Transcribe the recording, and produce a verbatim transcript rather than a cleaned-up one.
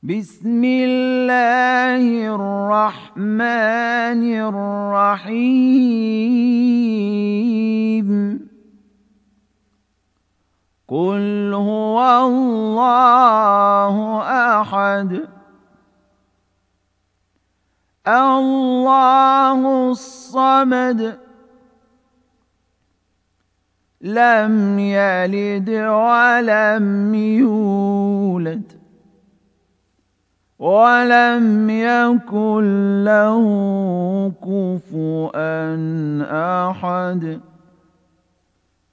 بسم الله الرحمن الرحيم قل هو الله أحد الله الصمد لم يلد ولم يولد ولم يكن له كفوا أحد